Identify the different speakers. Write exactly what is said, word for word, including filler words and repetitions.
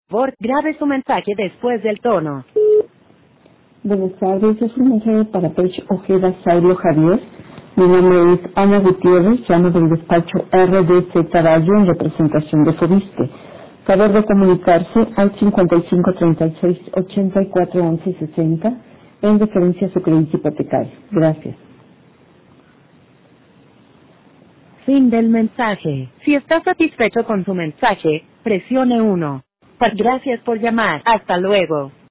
Speaker 1: Por favor, grabe su mensaje después del tono.
Speaker 2: Buenas tardes, es un mensaje para Pech Ojeda Saulo Javier. Mi nombre es Ana Gutiérrez, llamo del despacho R D Z Radio en representación de Fobiste. Favor de comunicarse al cincuenta y cinco treinta y seis ochenta y cuatro once sesenta en referencia a su crédito hipotecario. Gracias.
Speaker 1: Fin del mensaje. Si está satisfecho con su mensaje, presione uno. Gracias por llamar. Hasta luego.